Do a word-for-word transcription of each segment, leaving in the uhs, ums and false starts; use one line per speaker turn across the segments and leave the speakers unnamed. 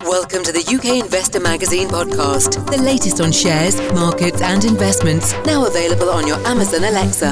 Welcome to the U K Investor Magazine podcast, the latest on shares, markets and investments, now available on your Amazon Alexa.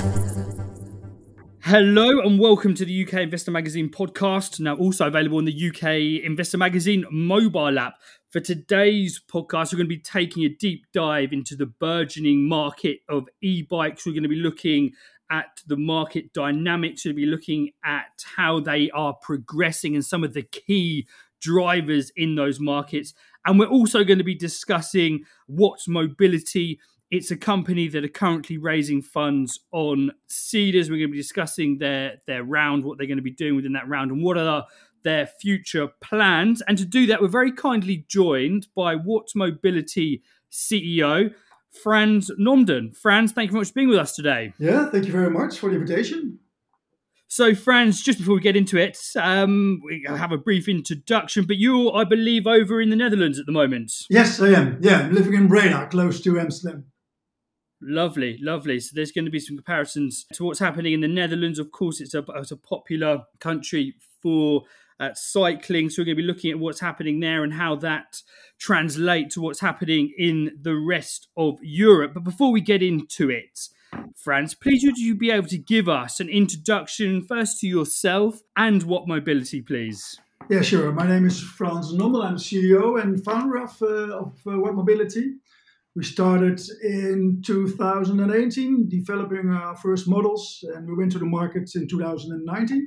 Hello and welcome to the U K Investor Magazine podcast, now also available on the U K Investor Magazine mobile app. For today's podcast, we're going to be taking a deep dive into the burgeoning market of e-bikes. We're going to be looking at the market dynamics. We'll be looking at how they are progressing and some of the key drivers in those markets. And we're also going to be discussing Watts Mobility. It's a company that are currently raising funds on Seedrs. We're going to be discussing their, their round, what they're going to be doing within that round, and what are their future plans. And to do that, we're very kindly joined by Watts Mobility C E O, Frans Nomden. Frans, thank you very much for being with us today.
Yeah, thank you very much for the invitation.
So, Frans, just before we get into it, um, we have a brief introduction, but you're, I believe, over in the Netherlands at the moment.
Yes, I am. Yeah, I'm living in Breda, close to Amsterdam.
Lovely, lovely. So there's going to be some comparisons to what's happening in the Netherlands. Of course, it's a, it's a popular country for uh, cycling. So we're going to be looking at what's happening there and how that translates to what's happening in the rest of Europe. But before we get into it, Frans, please would you be able to give us an introduction first to yourself and Watts Mobility, please?
Yeah, sure. My name is Frans Nomden. I'm C E O and founder of, uh, of uh, Watts Mobility. We started in two thousand eighteen developing our first models, and we went to the market in two thousand nineteen.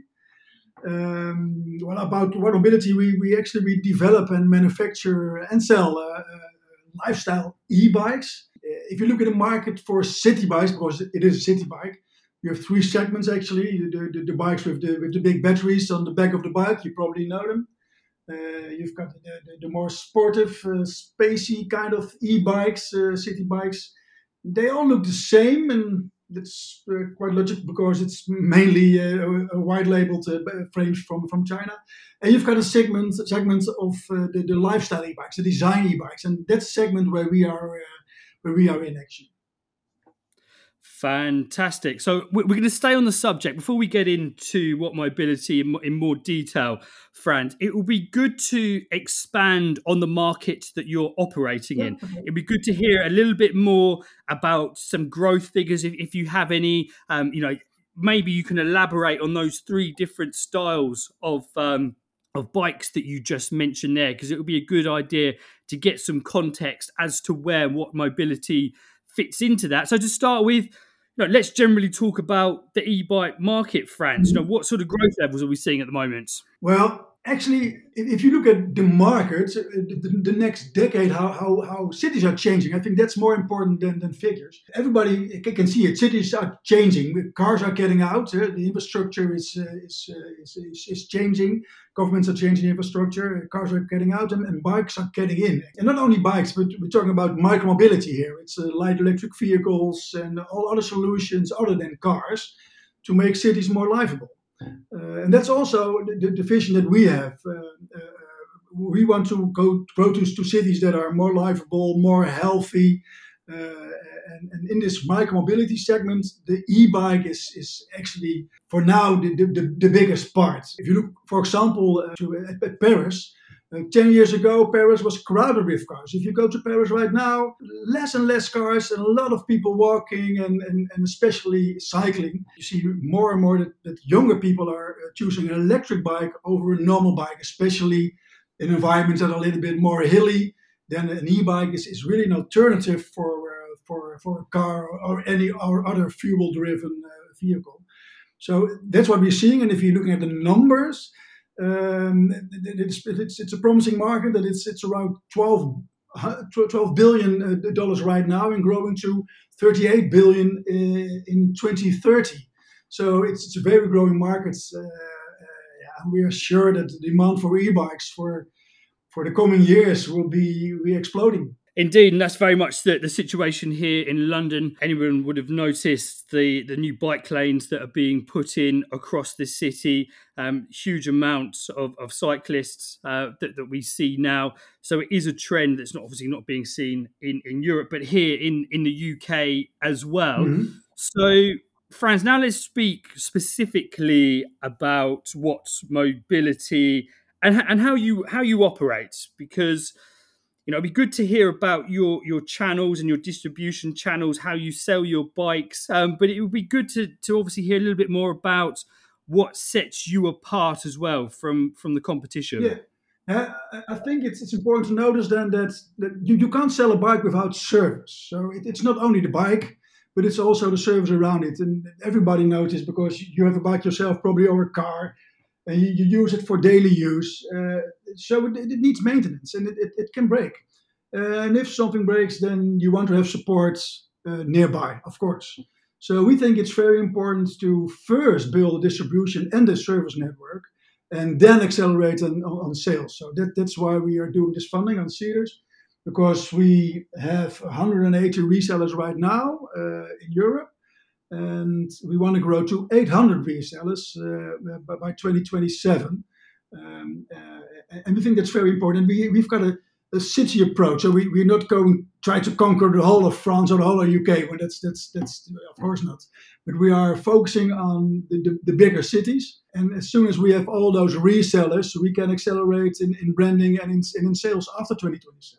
Um, well, about Watts Mobility, we, we actually we develop and manufacture and sell uh, uh, lifestyle e-bikes. If you look at the market for city bikes, because it is a city bike, you have three segments actually. The, the, the bikes with the, with the big batteries on the back of the bike, you probably know them. Uh, you've got the, the, the more sportive, uh, spacey kind of e-bikes, uh, city bikes. They all look the same, and that's uh, quite logical because it's mainly uh, a white labeled uh, frames from, from China. And you've got a segment segment of uh, the, the lifestyle e-bikes, the design e-bikes, and that's a segment where we are uh, where we are in action.
Fantastic. So we're going to stay on the subject before we get into Watts Mobility in, in more detail, Frans. It will be good to expand on the market that you're operating in.
Yeah.
It'd be good to hear a little bit more about some growth figures, if, if you have any. Um, you know, maybe you can elaborate on those three different styles of um, of bikes that you just mentioned there, because it would be a good idea to get some context as to where Watts Mobility fits into that. So to start with, you know, let's generally talk about the e-bike market, Frans. You know, what sort of growth levels are we seeing at the moment?
Well, actually, if you look at the market, the, the next decade, how, how, how cities are changing, I think that's more important than, than figures. Everybody can see it. Cities are changing. Cars are getting out. Uh, the infrastructure is, uh, is, uh, is, is, is changing. Governments are changing infrastructure. Cars are getting out, and, and bikes are getting in. And not only bikes, but we're talking about micromobility here. It's uh, light electric vehicles and all other solutions other than cars to make cities more livable. Uh, and that's also the, the vision that we have. Uh, uh, we want to go grow to, to cities that are more livable, more healthy. Uh, and, and in this micromobility segment, the e-bike is, is actually, for now, the, the, the biggest part. If you look, for example, uh, to, at, at Paris, Uh, ten years ago, Paris was crowded with cars. If you go to Paris right now, less and less cars and a lot of people walking and, and, and especially cycling. You see more and more that, that younger people are uh, choosing an electric bike over a normal bike, especially in environments that are a little bit more hilly. Then an e-bike is, is really an alternative for, uh, for, for a car or any or other fuel-driven uh, vehicle. So that's what we're seeing. And if you're looking at the numbers, Um, it's, it's it's a promising market that it's it's around twelve billion dollars right now and growing to thirty-eight billion in, in twenty thirty. So it's it's a very growing market. Uh, uh, we are sure that the demand for e-bikes for for the coming years will be, will be exploding.
Indeed, and that's very much the, the situation here in London. Anyone would have noticed the, the new bike lanes that are being put in across the city. Um, huge amounts of, of cyclists uh, that, that we see now. So it is a trend that's not obviously not being seen in, in Europe, but here in, in the U K as well.
Mm-hmm.
So, Frans, now let's speak specifically about Watts Mobility and and how you how you operate, because you know it'd be good to hear about your your channels and your distribution channels, how you sell your bikes. Um, but it would be good to to obviously hear a little bit more about what sets you apart as well from from the competition.
Yeah. Uh, I I think it's, it's important to notice then that, that you, you can't sell a bike without service. So it, it's not only the bike, but it's also the service around it. And everybody knows this because you have a bike yourself, probably, or a car, and you, you use it for daily use. Uh, so it, it needs maintenance, and it, it, it can break. Uh, and if something breaks, then you want to have support uh, nearby, of course. So we think it's very important to first build a distribution and a service network, and then accelerate on, on, on sales. So that, that's why we are doing this funding on Cedars, because we have one hundred eighty resellers right now uh, in Europe, and we want to grow to eight hundred resellers uh, by, by twenty twenty-seven. Um, uh, and we think that's very important. We, we've got a, a city approach, so we, we're not going try to conquer the whole of France or the whole of U K. Well, that's that's that's of course not. But we are focusing on the, the, the bigger cities, and as soon as we have all those resellers, we can accelerate in, in branding and in, and in sales after twenty twenty-seven.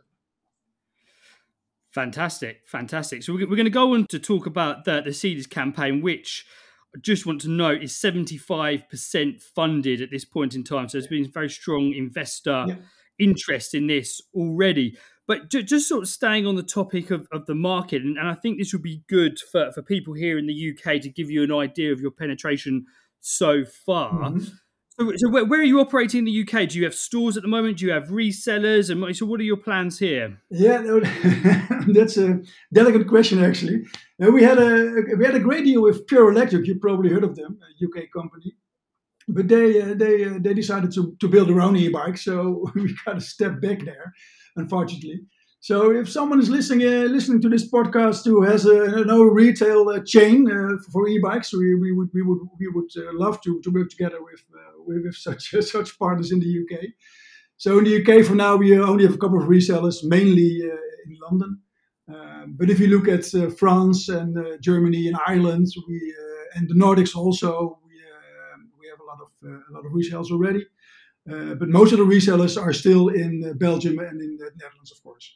Fantastic, fantastic. So we're, we're going to go on to talk about the, the Cedars campaign, which I just want to note is seventy-five percent funded at this point in time. So there's been very strong investor yeah. interest in this already. But ju- just sort of staying on the topic of, of the market, and, and I think this would be good for, for people here in the U K to give you an idea of your penetration so far. Mm-hmm. So, so where, where are you operating in the U K? Do you have stores at the moment? Do you have resellers? And so what are your plans here?
Yeah, no, that's a delicate question, actually. Uh, we had a we had a great deal with Pure Electric. You probably heard of them, a U K company. But they uh, they uh, they decided to, to build their own e-bike, so we got to step back there, unfortunately. So if someone is listening uh, listening to this podcast who has a, an own retail uh, chain uh, for e-bikes, we, we would we would we would uh, love to, to work together with uh, with, with such uh, such partners in the U K. So in the U K for now we only have a couple of resellers, mainly uh, in London. Uh, but if you look at uh, France and uh, Germany and Ireland, we uh, and the Nordics also, we uh, we have a lot of uh, a lot of resellers already. Uh, but most of the resellers are still in uh, Belgium and in the Netherlands, of course.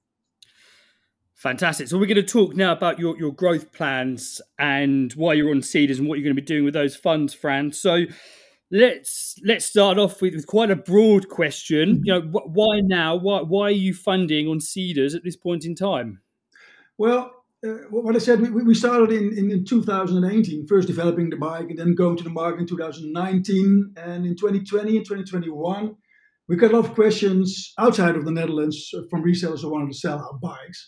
Fantastic. So we're going to talk now about your, your growth plans and why you're on Cedars and what you're going to be doing with those funds, Fran. So let's let's start off with, with quite a broad question. You know, wh- why now? Why why are you funding on Cedars at this point in time?
Well, uh, what I said, we, we started in, in, in two thousand eighteen, first developing the bike and then going to the market in two thousand nineteen. And in twenty twenty and twenty twenty-one, we got a lot of questions outside of the Netherlands from resellers who wanted to sell our bikes.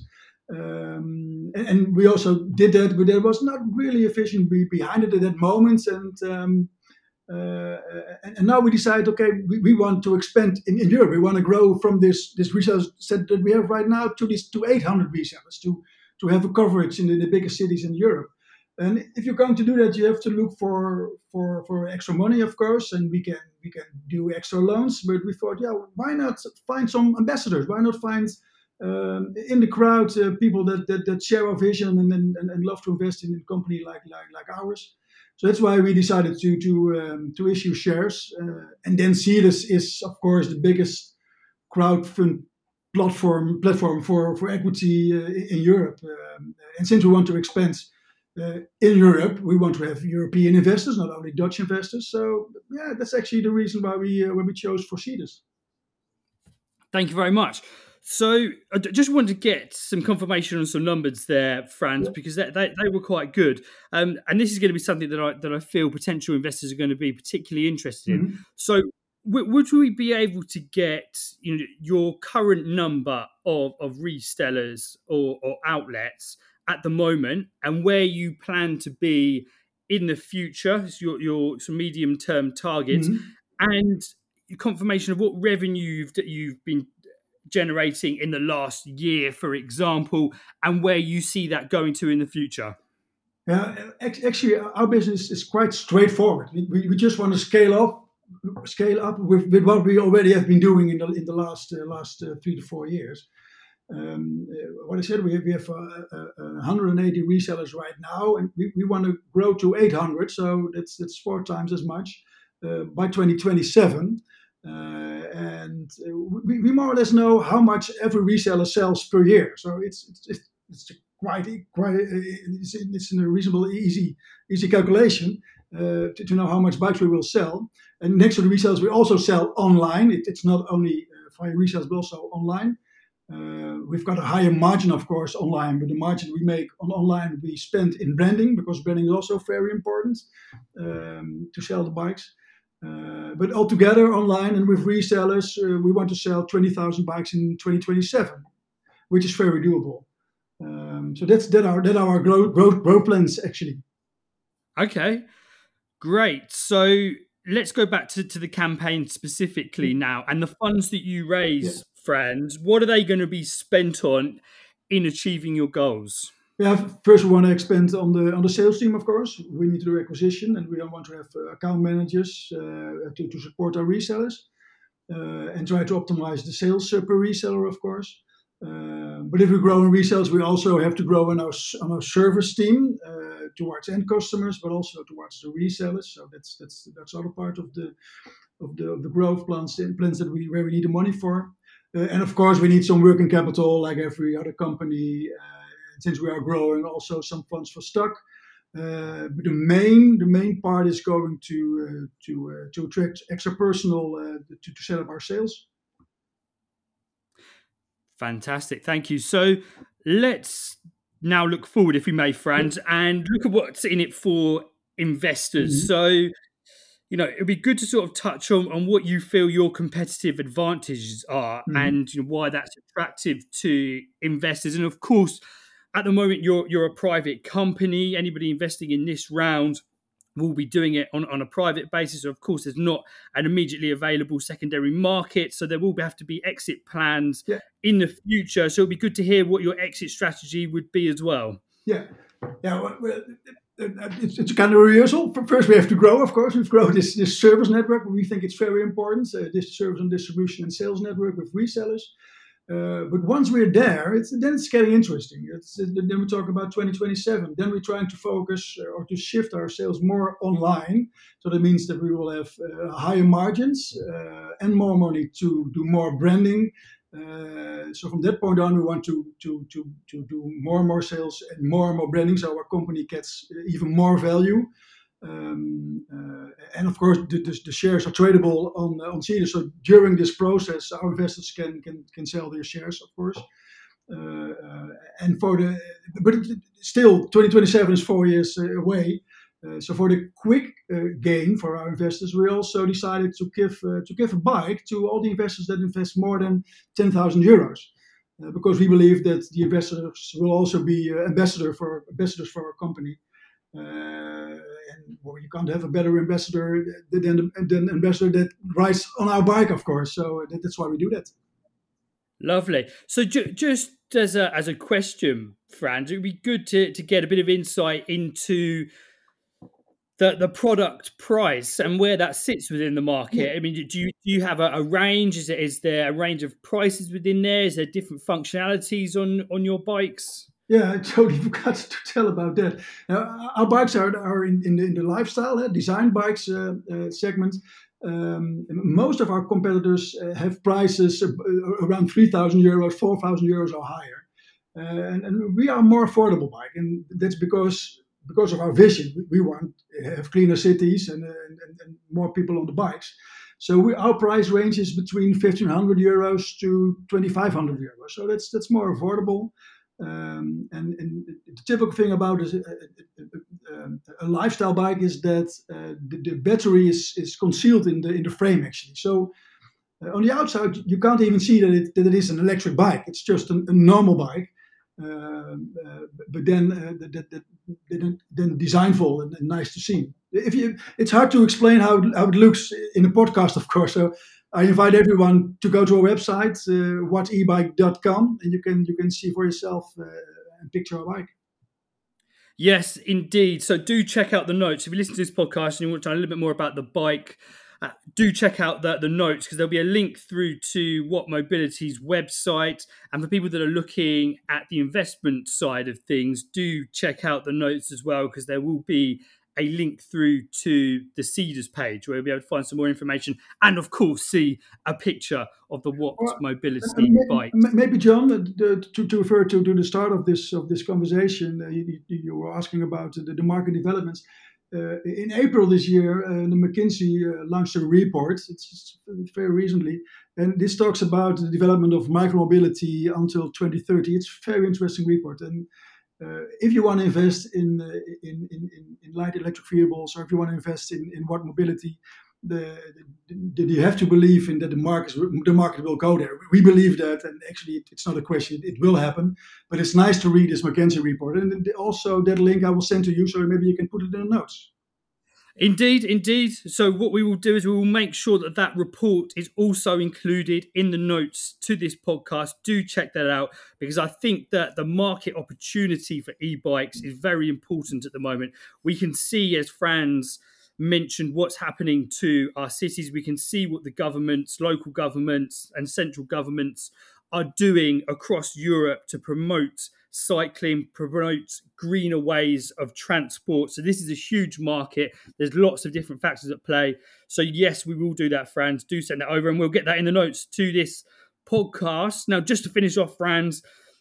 Um, and, and we also did that, but there was not really efficient be behind it at that moment. And um, uh, and, and now we decide, okay, we, we want to expand in, in Europe. We want to grow from this this reseller set that we have right now to this to eight hundred resellers to to have a coverage in the, the biggest cities in Europe. And if you're going to do that, you have to look for for for extra money, of course, and we can we can do extra loans. But we thought, yeah, why not find some ambassadors? Why not find um, in the crowd uh, people that, that that share our vision and and, and love to invest in a company like like like ours? So that's why we decided to to um, to issue shares. Uh, and then Cedars is, of course, the biggest crowdfund platform platform for for equity uh, in Europe. Um, and since we want to expand Uh, in Europe, we want to have European investors, not only Dutch investors. So, yeah, that's actually the reason why we uh, why we chose for Cedars.
Thank you very much. So, I just wanted to get some confirmation on some numbers there, Frans, yeah. because they, they, they were quite good. Um, and this is going to be something that I that I feel potential investors are going to be particularly interested in. Mm-hmm. So, w- would we be able to get you know your current number of of resellers or, or outlets at the moment, and where you plan to be in the future, so your, your some medium-term targets, mm-hmm. and confirmation of what revenue you've, you've been generating in the last year, for example, and where you see that going to in the future?
Yeah, actually, our business is quite straightforward. We, we, we just want to scale up, scale up with, with what we already have been doing in the in the last uh, last uh, three to four years. Um, uh, what I said, we have, we have uh, uh, one hundred eighty resellers right now, and we, we want to grow to eight hundred, so that's that's four times as much uh, by twenty twenty-seven. Uh, and uh, we, we more or less know how much every reseller sells per year. So it's it's, it's, it's quite quite it's, it's a reasonable easy easy calculation uh, to, to know how much bikes we will sell. And next to the resellers, we also sell online. It, it's not only uh, via resellers, but also online. Uh, we've got a higher margin, of course, online, but the margin we make on online we spend in branding, because branding is also very important um, to sell the bikes. Uh, but altogether, online and with resellers, uh, we want to sell twenty thousand bikes in twenty twenty-seven, which is very doable. Um, so that's that are that are our growth growth, growth plans actually.
Okay, great. So let's go back to, to the campaign specifically now, and the funds that you raise, yeah. Frans. What are they going to be spent on in achieving your goals?
Yeah, first we want to expand on the on the sales team, of course. We need to do acquisition, and we want to have uh, account managers uh, to, to support our resellers uh, and try to optimize the sales uh, per reseller, of course. Uh, but if we grow in resellers, we also have to grow in our on our service team uh, towards end customers, but also towards the resellers. So that's that's that's other part of the of the of the growth plans plans that we where we need the money for. Uh, and of course, we need some working capital, like every other company. Uh, Since we are growing, also some funds for stock. Uh, but the main, the main part is going to uh, to uh, to attract extra personnel uh, to, to set up our sales.
Fantastic, thank you. So let's now look forward, if we may, Frans, and look at what's in it for investors. Mm-hmm. So, you know, it'd be good to sort of touch on, on what you feel your competitive advantages are, mm-hmm. and you know, why that's attractive to investors. And of course, at the moment, you're you're a private company. Anybody investing in this round will be doing it on, on a private basis. So of course, there's not an immediately available secondary market. So there will have to be exit plans yeah. in the future. So it'll be good to hear what your exit strategy would be as well.
Yeah, yeah. Well, it's, it's a kind of rehearsal. First, we have to grow, of course. We've grown this, this service network. We think it's very important. Uh, this service and distribution and sales network with resellers. Uh, but once we're there, it's, then it's getting interesting. It's, then we talk about twenty twenty-seven. Then we're trying to focus uh, or to shift our sales more online. So that means that we will have uh, higher margins uh, and more money to do more branding. Uh, so from that point on, we want to, to, to, to do more and more sales and more and more branding, so our company gets even more value. Um, uh, and of course, the, the, the shares are tradable on on Cedar. So during this process, our investors can can, can sell their shares, of course. Uh, uh, and for the but still, twenty twenty-seven is four years uh, away. Uh, so for the quick uh, gain for our investors, we also decided to give uh, to give a bike to all the investors that invest more than ten thousand euros, uh, because we believe that the investors will also be uh, ambassador for ambassadors for our company. Uh, and well, you can't have a better ambassador than than ambassador that rides on our bike, of course. So that, that's why we do that.
Lovely. So ju- just as a as a question, Frans, it would be good to to get a bit of insight into the the product price and where that sits within the market. Yeah. I mean, do you do you have a, a range? Is it is there a range of prices within there? Is there different functionalities on on your bikes?
Yeah, I totally forgot to tell about that. Now, our bikes are, are in, in, the, in the lifestyle, uh, design bikes uh, uh, segment. Um, most of our competitors uh, have prices uh, around three thousand euros, four thousand euros or higher. Uh, and, and we are a more affordable bike. And that's because because of our vision. We, we want to have cleaner cities and, and, and more people on the bikes. So we, our price range is between fifteen hundred euros to twenty-five hundred euros. So that's that's more affordable. Um, and, and the typical thing about a, a, a, a lifestyle bike is that uh, the, the battery is, is concealed in the in the frame actually. So uh, on the outside you can't even see that it that it is an electric bike. It's just an, a normal bike. Uh, uh, but then uh, that, that, that then designful and, and nice to see. If you, it's hard to explain how how it looks in a podcast, of course. So I invite everyone to go to our website, uh, what e bike dot com, and you can you can see for yourself uh, and picture our bike.
Yes, indeed. So do check out the notes. If you listen to this podcast and you want to know a little bit more about the bike, uh, do check out the, the notes, because there'll be a link through to Watt Mobility's website. And for people that are looking at the investment side of things, do check out the notes as well, because there will be a link through to the Seedrs page where you'll be able to find some more information and, of course, see a picture of the Watt
Well,
Mobility
maybe,
bike.
maybe John, uh, the, to, to refer to, to the start of this of this conversation, uh, you, you were asking about the, the market developments. Uh, in April this year, uh, the McKinsey uh, launched a report. It's, it's very recently, and this talks about the development of micromobility until twenty thirty. It's a very interesting report, and uh, if you want to invest in, uh, in, in in light electric vehicles, or if you want to invest in in Watt Mobility, the, the, the, you have to believe in that the market the market will go there. We believe that, and actually, it's not a question; it will happen. But it's nice to read this McKinsey report, and also that link I will send to you, so maybe you can put it in the notes.
Indeed, indeed. So what we will do is we will make sure that that report is also included in the notes to this podcast. Do check that out, because I think that the market opportunity for e-bikes is very important at the moment. We can see, as Frans mentioned, what's happening to our cities. We can see what the governments, local governments and central governments are doing across Europe to promote cycling, promote greener ways of transport. So this is a huge market. There's lots of different factors at play. So yes, we will do that, Frans. Do send that over and we'll get that in the notes to this podcast. Now, just to finish off, Frans,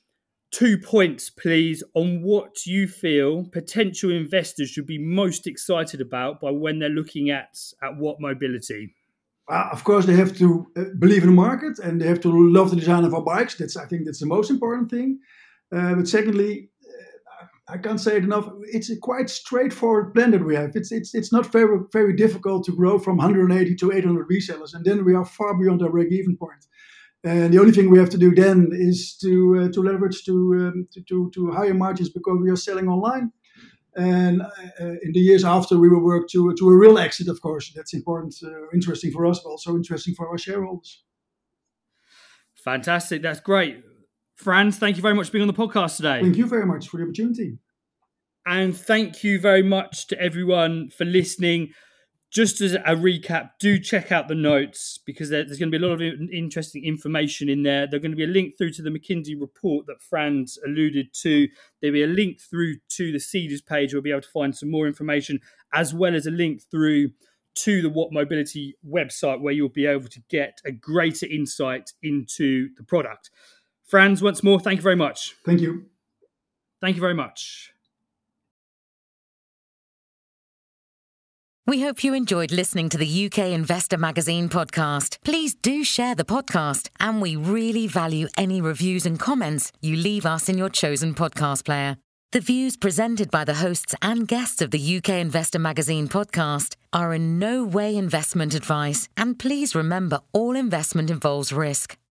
two points, please, on what you feel potential investors should be most excited about by when they're looking at, at Watt Mobility.
Uh, of course, they have to uh, believe in the market, and they have to love the design of our bikes. That's, I think, that's the most important thing. Uh, but secondly, uh, I can't say it enough. It's a quite straightforward plan that we have. It's it's it's not very very difficult to grow from one hundred eighty to eight hundred resellers, and then we are far beyond our break-even point. And the only thing we have to do then is to uh, to leverage to, um, to to to higher margins because we are selling online. And uh, in the years after, we will work to to a real exit. Of course, that's important, uh, interesting for us, but also interesting for our shareholders.
Fantastic! That's great. Frans, thank you very much for being on the podcast today.
Thank you very much for the opportunity.
And thank you very much to everyone for listening. Just as a recap, do check out the notes because there's going to be a lot of interesting information in there. There's going to be a link through to the McKinsey report that Frans alluded to. There'll be a link through to the Seedrs page where we'll be able to find some more information, as well as a link through to the Watt Mobility website where you'll be able to get a greater insight into the product. Frans, once more, thank you very much.
Thank you.
Thank you very much.
We hope you enjoyed listening to the U K Investor Magazine podcast. Please do share the podcast, and we really value any reviews and comments you leave us in your chosen podcast player. The views presented by the hosts and guests of the U K Investor Magazine podcast are in no way investment advice, and please remember all investment involves risk.